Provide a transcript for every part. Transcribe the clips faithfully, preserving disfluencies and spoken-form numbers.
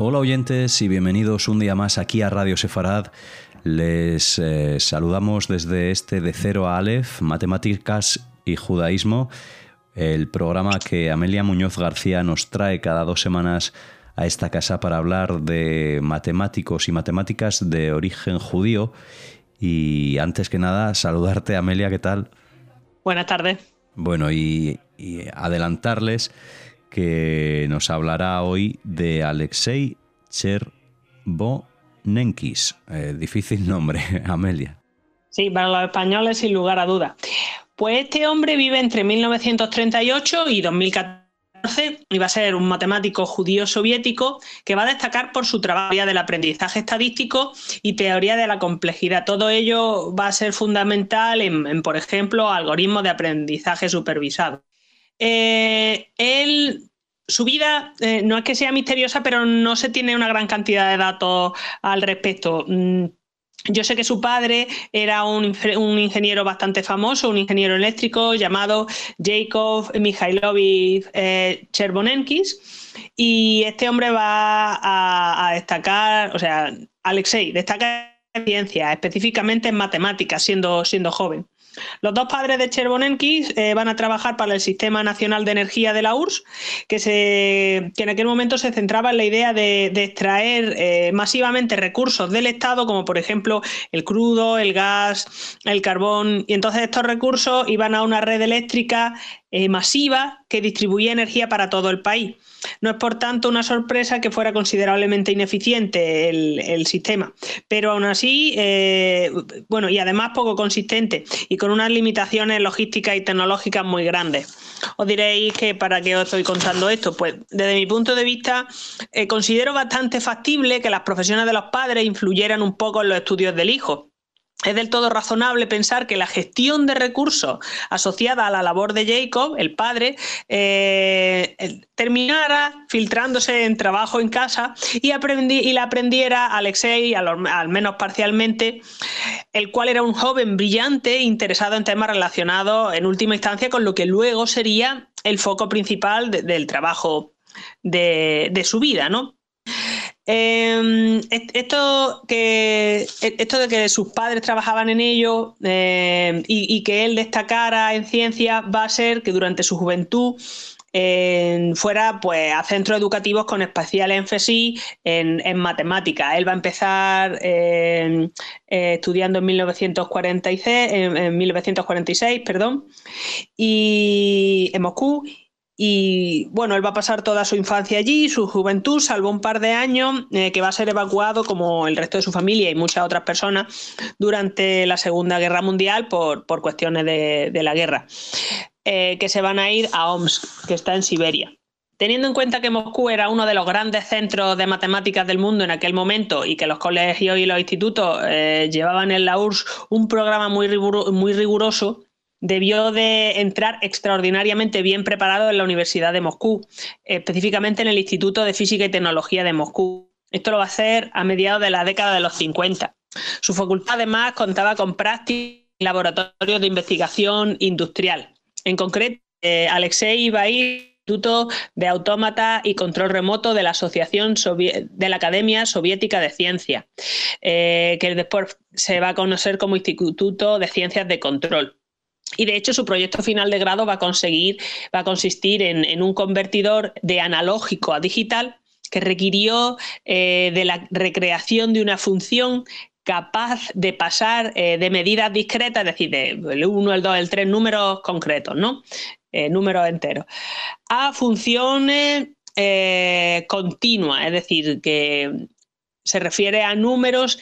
Hola oyentes y bienvenidos un día más aquí a Radio Sefarad. Les eh, saludamos desde este De Cero a Aleph, Matemáticas y Judaísmo, el programa que Amelia Muñoz García nos trae cada dos semanas a esta casa para hablar de matemáticos y matemáticas de origen judío. Y antes que nada, saludarte, Amelia, ¿qué tal? Buenas tardes. Bueno, y, y adelantarles que nos hablará hoy de Alexei Chervonenkis. Eh, difícil nombre, Amelia. Sí, para los españoles sin lugar a dudas. Pues este hombre vive entre mil novecientos treinta y ocho y dos mil catorce y va a ser un matemático judío soviético que va a destacar por su trabajo del aprendizaje estadístico y teoría de la complejidad. Todo ello va a ser fundamental en, en por ejemplo, algoritmos de aprendizaje supervisado. Eh, él, su vida eh, no es que sea misteriosa, pero no se tiene una gran cantidad de datos al respecto. Mm, Yo sé que su padre era un, un ingeniero bastante famoso, un ingeniero eléctrico llamado Yakov Mikhailovich eh, Chervonenkis, y este hombre va a, a destacar, o sea, Alexei destaca en ciencia, específicamente en matemáticas, siendo, siendo joven. Los dos padres de Chervonenkis eh, van a trabajar para el Sistema Nacional de Energía de la U R S S, que, se, que en aquel momento se centraba en la idea de, de extraer eh, masivamente recursos del Estado, como por ejemplo el crudo, el gas, el carbón, y entonces estos recursos iban a una red eléctrica eh, masiva que distribuía energía para todo el país. No es por tanto una sorpresa que fuera considerablemente ineficiente el, el sistema, pero aún así, eh, bueno, y además poco consistente y con unas limitaciones logísticas y tecnológicas muy grandes. Os diréis que para qué os estoy contando esto. Pues desde mi punto de vista eh, considero bastante factible que las profesiones de los padres influyeran un poco en los estudios del hijo. Es del todo razonable pensar que la gestión de recursos asociada a la labor de Jacob, el padre, eh, terminara filtrándose en trabajo en casa y, aprendí, y la aprendiera Alexei, al, al menos parcialmente, el cual era un joven brillante interesado en temas relacionados en última instancia con lo que luego sería el foco principal de, del trabajo de, de su vida, ¿no? Eh, esto, que, esto de que sus padres trabajaban en ello eh, y, y que él destacara en ciencia va a ser que durante su juventud eh, fuera pues, a centros educativos con especial énfasis en, en matemáticas. Él va a empezar eh, eh, estudiando en mil novecientos cuarenta y seis, en, en mil novecientos cuarenta y seis, perdón, y en Moscú. Y bueno, él va a pasar toda su infancia allí, su juventud, salvo un par de años, eh, que va a ser evacuado como el resto de su familia y muchas otras personas durante la Segunda Guerra Mundial por, por cuestiones de, de la guerra, eh, que se van a ir a Omsk, que está en Siberia. Teniendo en cuenta que Moscú era uno de los grandes centros de matemáticas del mundo en aquel momento y que los colegios y los institutos eh, llevaban en la U R S S un programa muy, riguro, muy riguroso, debió de entrar extraordinariamente bien preparado en la Universidad de Moscú, específicamente en el Instituto de Física y Tecnología de Moscú. Esto lo va a hacer a mediados de la década de los cincuenta. Su facultad además contaba con prácticas y laboratorios de investigación industrial. En concreto, eh, Alexei iba a ir al Instituto de Autómata y Control Remoto de la Asociación Sovi- de la Academia Soviética de Ciencia, eh, que después se va a conocer como Instituto de Ciencias de Control. Y de hecho su proyecto final de grado va a conseguir, va a consistir en, en un convertidor de analógico a digital que requirió eh, de la recreación de una función capaz de pasar eh, de medidas discretas, es decir, del uno, el dos, el tres, números concretos, ¿no? Eh, números enteros, a funciones eh, continuas, es decir, que se refiere a números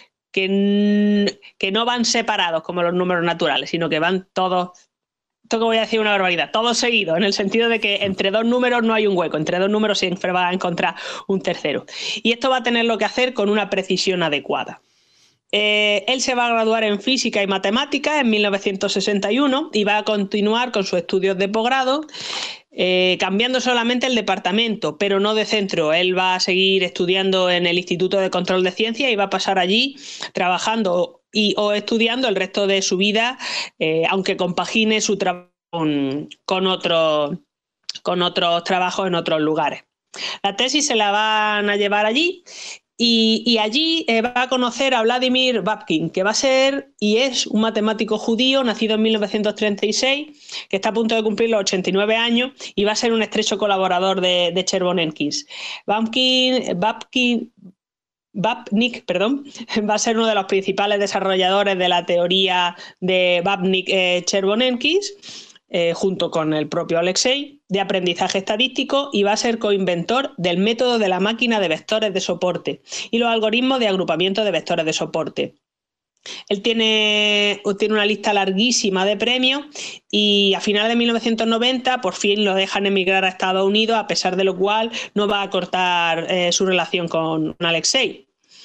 Que, que no van separados como los números naturales, sino que van todos, esto que voy a decir una barbaridad, todos seguidos, en el sentido de que entre dos números no hay un hueco, entre dos números siempre va a encontrar un tercero. Y esto va a tener lo que hacer con una precisión adecuada. Eh, él se va a graduar en física y matemáticas en mil novecientos sesenta y uno y va a continuar con sus estudios de posgrado, eh, cambiando solamente el departamento, pero no de centro. Él va a seguir estudiando en el Instituto de Control de Ciencias y va a pasar allí trabajando y, o estudiando el resto de su vida, eh, aunque compagine su trabajo con, con, otro, con otros trabajos en otros lugares. La tesis se la van a llevar allí y, y allí eh, va a conocer a Vladimir Babkin, que va a ser y es un matemático judío nacido en mil novecientos treinta y seis, que está a punto de cumplir los ochenta y nueve años y va a ser un estrecho colaborador de, de Chervonenkis. Babkin, Babkin, Babnik, perdón, va a ser uno de los principales desarrolladores de la teoría de Babnik-Chervonenkis, eh, junto con el propio Alexei, de aprendizaje estadístico, y va a ser coinventor del método de la máquina de vectores de soporte y los algoritmos de agrupamiento de vectores de soporte. Él tiene, tiene una lista larguísima de premios y a finales de mil novecientos noventa por fin lo dejan emigrar a Estados Unidos, a pesar de lo cual no va a cortar eh, su relación con Alexei.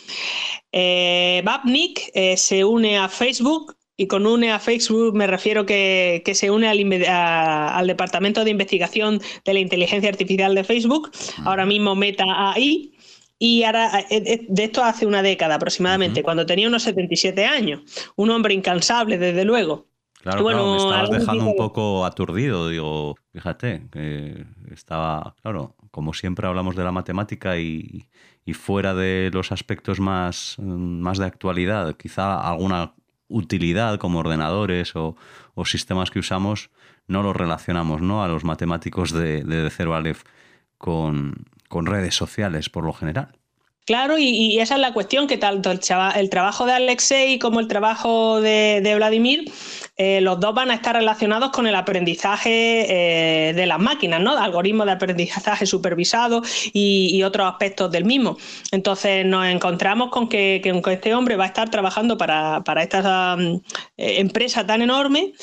Eh, Babnik eh, se une a Facebook, y con une a Facebook me refiero que, que se une al, a, al Departamento de Investigación de la Inteligencia Artificial de Facebook, ahora mismo Meta A I. Y ahora, de esto hace una década aproximadamente, uh-huh. cuando tenía unos setenta y siete años. Un hombre incansable, desde luego. Claro, bueno, claro, me estabas dejando un poco aturdido. Digo, fíjate, que estaba, claro, como siempre hablamos de la matemática y, y fuera de los aspectos más, más de actualidad, quizá alguna utilidad como ordenadores o, o sistemas que usamos, no los relacionamos, ¿no?, a los matemáticos de, de, de cero a Aleph con... con redes sociales por lo general. Claro, y, y esa es la cuestión, que tanto el, chava, el trabajo de Alexei como el trabajo de, de Vladimir, eh, los dos van a estar relacionados con el aprendizaje eh, de las máquinas, ¿no? Algoritmos de aprendizaje supervisado y, y otros aspectos del mismo. Entonces nos encontramos con que, que este hombre va a estar trabajando para, para esta um, eh, empresa tan enorme,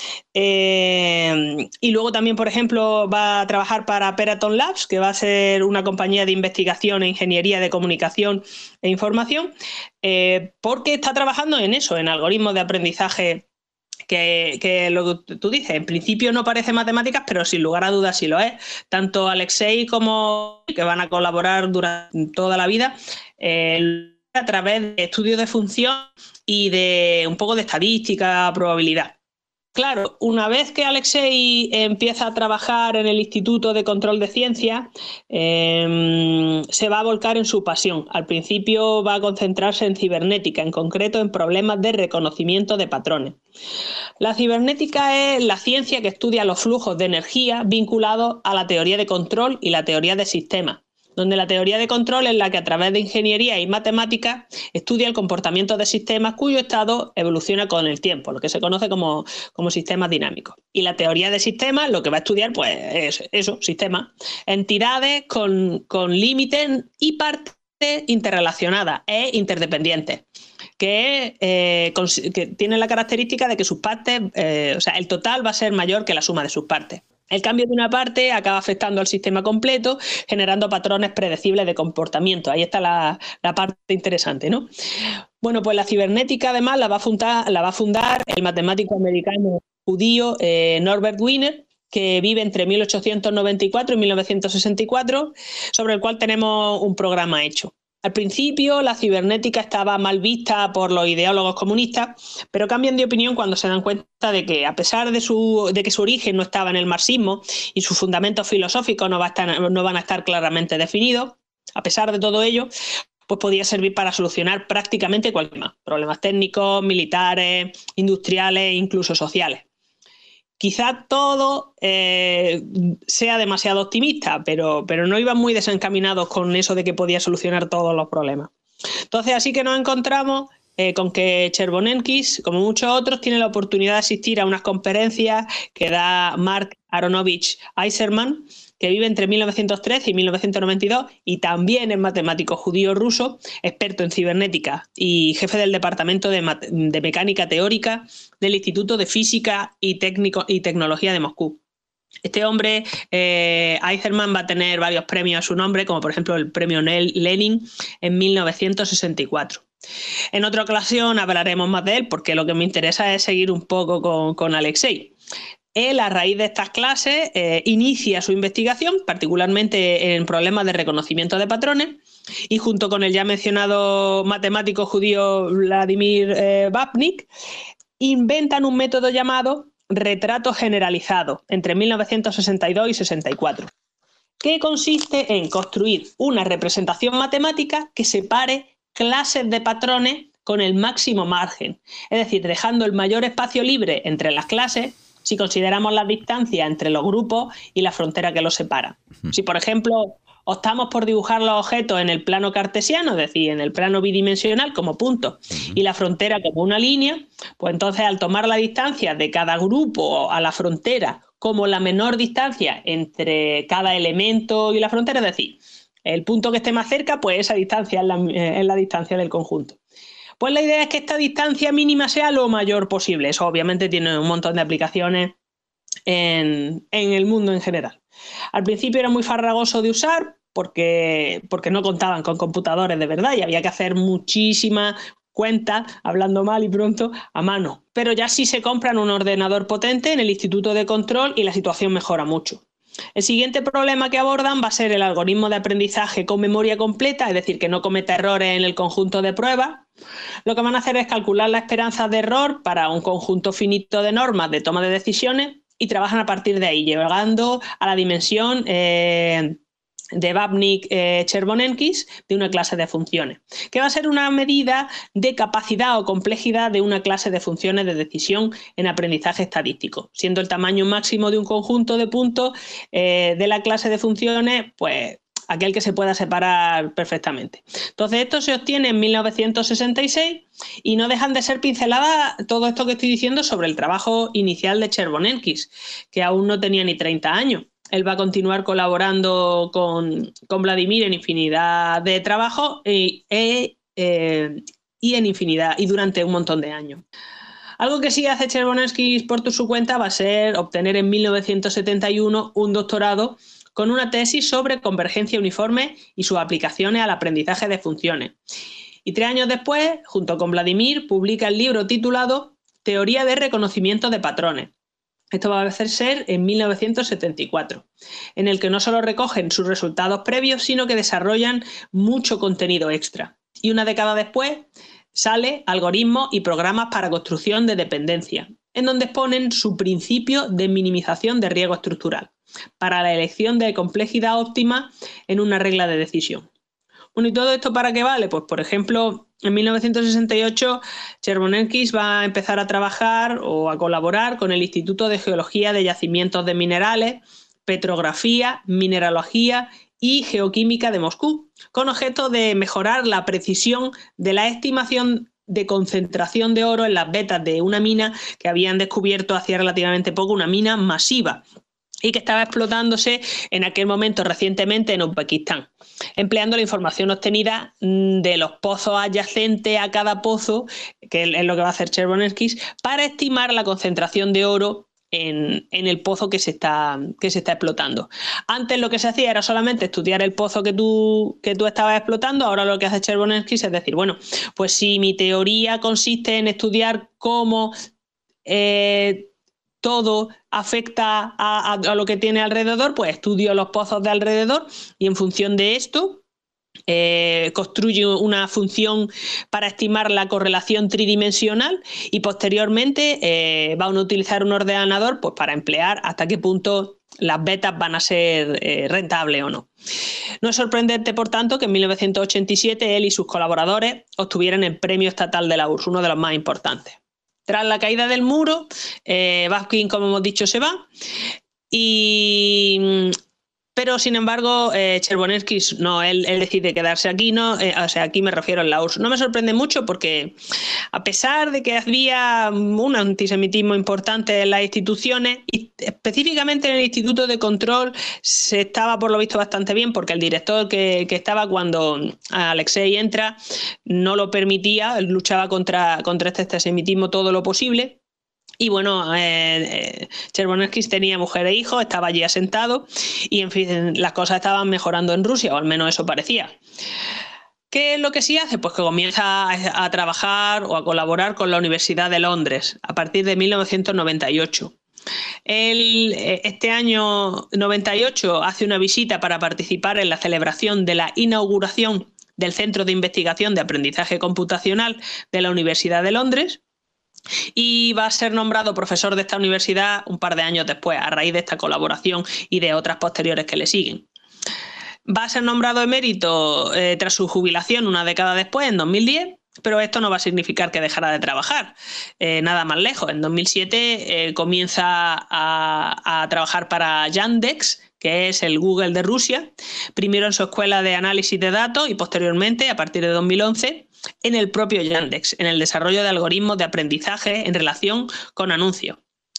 eh, y luego también, por ejemplo, va a trabajar para Peraton Labs, que va a ser una compañía de investigación e ingeniería de comunicación e información, eh, porque está trabajando en eso, en algoritmos de aprendizaje, que, que lo que tú dices, en principio no parece matemáticas, pero sin lugar a dudas sí lo es. Tanto Alexei como que van a colaborar durante toda la vida eh, a través de estudios de función y de un poco de estadística, probabilidad. Claro, una vez que Alexei empieza a trabajar en el Instituto de Control de Ciencia, eh, se va a volcar en su pasión. Al principio va a concentrarse en cibernética, en concreto en problemas de reconocimiento de patrones. La cibernética es la ciencia que estudia los flujos de energía vinculados a la teoría de control y la teoría de sistemas, donde la teoría de control es la que a través de ingeniería y matemáticas estudia el comportamiento de sistemas cuyo estado evoluciona con el tiempo, lo que se conoce como, como sistemas dinámicos. Y la teoría de sistemas lo que va a estudiar pues es eso, sistemas, entidades con, con límites y partes interrelacionadas e interdependientes, que, eh, que tienen la característica de que sus partes, eh, o sea, el total va a ser mayor que la suma de sus partes. El cambio de una parte acaba afectando al sistema completo, generando patrones predecibles de comportamiento. Ahí está la, la parte interesante, ¿no? Bueno, pues la cibernética además la va a fundar, la va a fundar el matemático americano judío eh, Norbert Wiener, que vive entre mil ochocientos noventa y cuatro y mil novecientos sesenta y cuatro, sobre el cual tenemos un programa hecho. Al principio la cibernética estaba mal vista por los ideólogos comunistas, pero cambian de opinión cuando se dan cuenta de que, a pesar de, su, de que su origen no estaba en el marxismo y sus fundamentos filosóficos no, va a estar, no van a estar claramente definidos, a pesar de todo ello, pues podía servir para solucionar prácticamente cualquier tema, problemas técnicos, militares, industriales, incluso sociales. Quizá todo eh, sea demasiado optimista, pero, pero no iban muy desencaminados con eso de que podía solucionar todos los problemas. Entonces, así que nos encontramos eh, con que Chervonenkis, como muchos otros, tiene la oportunidad de asistir a unas conferencias que da Mark Aronovich Eiserman, que vive entre mil novecientos trece y mil novecientos noventa y dos, y también es matemático judío ruso, experto en cibernética y jefe del Departamento de, de Mecánica Teórica del Instituto de Física y, Técnico y Tecnología de Moscú. Este hombre, eh, Eiserman, va a tener varios premios a su nombre, como por ejemplo el premio Lenin en mil novecientos sesenta y cuatro. En otra ocasión hablaremos más de él, porque lo que me interesa es seguir un poco con, con Alexei. Él, a raíz de estas clases, eh, inicia su investigación, particularmente en problemas de reconocimiento de patrones, y junto con el ya mencionado matemático judío Vladimir eh, Babnik, inventan un método llamado retrato generalizado entre mil novecientos sesenta y dos y sesenta y cuatro. que consiste en construir una representación matemática que separe clases de patrones con el máximo margen, es decir, dejando el mayor espacio libre entre las clases si consideramos las distancias entre los grupos y la frontera que los separa. Si, por ejemplo, optamos por dibujar los objetos en el plano cartesiano, es decir, en el plano bidimensional como puntos, y la frontera como una línea, pues entonces al tomar la distancia de cada grupo a la frontera como la menor distancia entre cada elemento y la frontera, es decir, el punto que esté más cerca, pues esa distancia es la, es la distancia del conjunto. Pues la idea es que esta distancia mínima sea lo mayor posible. Eso obviamente tiene un montón de aplicaciones en, en el mundo en general. Al principio era muy farragoso de usar porque, porque no contaban con computadores de verdad y había que hacer muchísimas cuentas, hablando mal y pronto, a mano. Pero ya sí se compran un ordenador potente en el Instituto de Control y la situación mejora mucho. El siguiente problema que abordan va a ser el algoritmo de aprendizaje con memoria completa, es decir, que no cometa errores en el conjunto de pruebas. Lo que van a hacer es calcular la esperanza de error para un conjunto finito de normas de toma de decisiones y trabajan a partir de ahí, llegando a la dimensión eh, de Babnik-Chervonenkis eh, de una clase de funciones, que va a ser una medida de capacidad o complejidad de una clase de funciones de decisión en aprendizaje estadístico, siendo el tamaño máximo de un conjunto de puntos eh, de la clase de funciones, pues aquel que se pueda separar perfectamente. Entonces esto se obtiene en mil novecientos sesenta y seis y no dejan de ser pinceladas todo esto que estoy diciendo sobre el trabajo inicial de Chervonenkis, que aún no tenía ni treinta años. Él va a continuar colaborando con, con Vladimir en infinidad de trabajos y, e, eh, y en infinidad y durante un montón de años. Algo que sí hace Chervonenkis por su cuenta va a ser obtener en mil novecientos setenta y uno un doctorado con una tesis sobre convergencia uniforme y sus aplicaciones al aprendizaje de funciones. Y tres años después, junto con Vladimir, publica el libro titulado Teoría de reconocimiento de patrones. Esto va a hacer ser en mil novecientos setenta y cuatro, en el que no solo recogen sus resultados previos, sino que desarrollan mucho contenido extra. Y una década después sale Algoritmos y programas para construcción de dependencia, en donde exponen su principio de minimización de riesgo estructural para la elección de complejidad óptima en una regla de decisión. Bueno, ¿y todo esto para qué vale? Pues, por ejemplo, en mil novecientos sesenta y ocho, Chervonenkis va a empezar a trabajar o a colaborar con el Instituto de Geología de Yacimientos de Minerales, Petrografía, Mineralogía y Geoquímica de Moscú, con objeto de mejorar la precisión de la estimación de concentración de oro en las vetas de una mina que habían descubierto hacía relativamente poco, una mina masiva, y que estaba explotándose en aquel momento recientemente en Uzbekistán, empleando la información obtenida de los pozos adyacentes a cada pozo, que es lo que va a hacer Chervonenkis, para estimar la concentración de oro en, en el pozo que se, está, que se está explotando. Antes lo que se hacía era solamente estudiar el pozo que tú, que tú estabas explotando. Ahora lo que hace Chervonenkis es decir, bueno, pues si mi teoría consiste en estudiar cómo eh, todo afecta a, a, a lo que tiene alrededor, pues estudio los pozos de alrededor y en función de esto eh, construye una función para estimar la correlación tridimensional y posteriormente eh, van a utilizar un ordenador pues, para emplear hasta qué punto las betas van a ser eh, rentables o no. No es sorprendente, por tanto, que en mil novecientos ochenta y siete él y sus colaboradores obtuvieran el premio estatal de la U R S S, uno de los más importantes. Tras la caída del muro, eh, Babkin, como hemos dicho, se va. Y, pero, sin embargo, eh, Chervonenkis no, él, él decide quedarse aquí, no, eh, o sea, aquí me refiero a la U R S S. No me sorprende mucho porque, a pesar de que había un antisemitismo importante en las instituciones, y específicamente en el Instituto de Control, se estaba por lo visto bastante bien porque el director que, que estaba cuando Alexei entra no lo permitía, él luchaba contra, contra este antisemitismo todo lo posible. Y bueno, eh, eh, Chervonenkis tenía mujer e hijos, estaba allí asentado y en fin, las cosas estaban mejorando en Rusia, o al menos eso parecía. ¿Qué es lo que sí hace? Pues que comienza a, a trabajar o a colaborar con la Universidad de Londres a partir de mil novecientos noventa y ocho. Él, este año noventa y ocho, hace una visita para participar en la celebración de la inauguración del Centro de Investigación de Aprendizaje Computacional de la Universidad de Londres. Y va a ser nombrado profesor de esta universidad un par de años después, a raíz de esta colaboración y de otras posteriores que le siguen. Va a ser nombrado emérito eh, tras su jubilación una década después, en dos mil diez, pero esto no va a significar que dejara de trabajar. Eh, nada más lejos. En dos mil siete eh, comienza a, a trabajar para Yandex, que es el Google de Rusia, primero en su escuela de análisis de datos y posteriormente, a partir de dos mil once, en el propio Yandex, en el desarrollo de algoritmos de aprendizaje en relación con anuncios.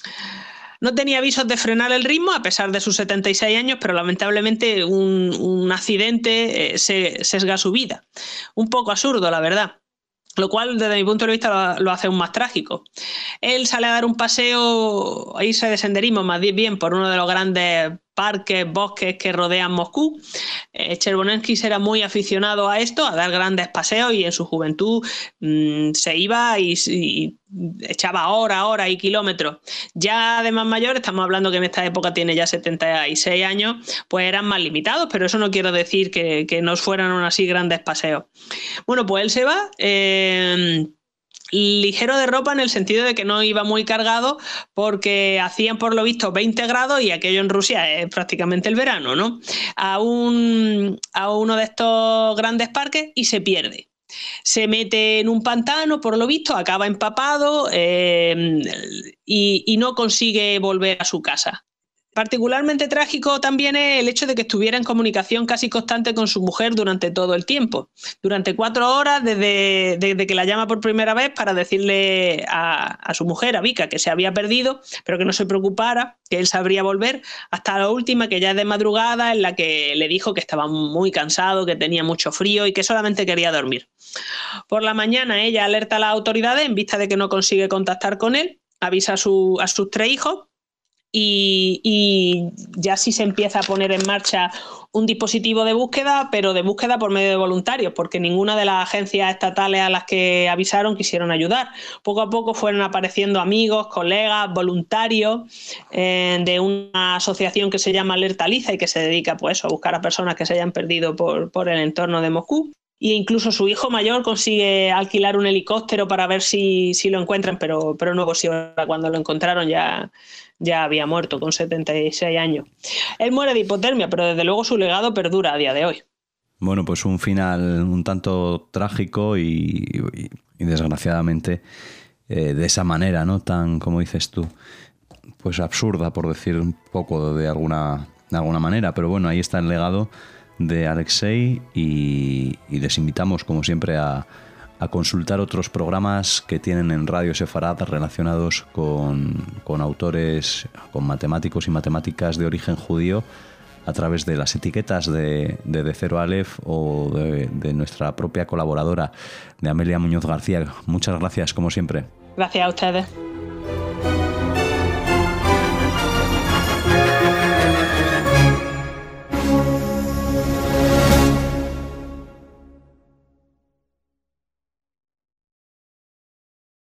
No tenía avisos de frenar el ritmo a pesar de sus setenta y seis años, pero lamentablemente un, un accidente eh, se, sesga su vida. Un poco absurdo, la verdad. Lo cual, desde mi punto de vista, lo, lo hace aún más trágico. Él sale a dar un paseo, a irse de senderismo más bien por uno de los grandes parques, bosques que rodean Moscú. Eh, Chervonenkis era muy aficionado a esto, a dar grandes paseos, y en su juventud mmm, se iba y, y echaba horas, horas y kilómetros. Ya de más mayor, estamos hablando que en esta época tiene ya setenta y seis años, pues eran más limitados, pero eso no quiere decir que, que no fueran aún así grandes paseos. Bueno, pues él se va... Eh, ligero de ropa en el sentido de que no iba muy cargado porque hacían por lo visto veinte grados y aquello en Rusia es prácticamente el verano, ¿no? A, un, a uno de estos grandes parques y se pierde. Se mete en un pantano, por lo visto, acaba empapado eh, y, y no consigue volver a su casa. Particularmente trágico también es el hecho de que estuviera en comunicación casi constante con su mujer durante todo el tiempo. Durante cuatro horas, desde, desde que la llama por primera vez para decirle a, a su mujer, a Vika, que se había perdido, pero que no se preocupara, que él sabría volver, hasta la última, que ya es de madrugada, en la que le dijo que estaba muy cansado, que tenía mucho frío y que solamente quería dormir. Por la mañana ella alerta a las autoridades en vista de que no consigue contactar con él, avisa a, su, a sus tres hijos, Y, y ya sí se empieza a poner en marcha un dispositivo de búsqueda, pero de búsqueda por medio de voluntarios, porque ninguna de las agencias estatales a las que avisaron quisieron ayudar. Poco a poco fueron apareciendo amigos, colegas, voluntarios eh, de una asociación que se llama Alerta Liza y que se dedica pues, a buscar a personas que se hayan perdido por, por el entorno de Moscú. Y incluso su hijo mayor consigue alquilar un helicóptero para ver si, si lo encuentran, pero, pero no consiguió. Cuando lo encontraron ya... ya había muerto con setenta y seis años. Él muere de hipotermia, pero desde luego su legado perdura a día de hoy. Bueno, pues un final un tanto trágico y, y, y desgraciadamente eh, de esa manera, ¿no? Tan, como dices tú, pues absurda, por decir un poco de alguna, de alguna manera. Pero bueno, ahí está el legado de Alexei y, y les invitamos, como siempre, a a consultar otros programas que tienen en Radio Sefarad relacionados con, con autores, con matemáticos y matemáticas de origen judío a través de las etiquetas de, de, de Cero Aleph o de, de nuestra propia colaboradora, de Amelia Muñoz García. Muchas gracias, como siempre. Gracias a ustedes.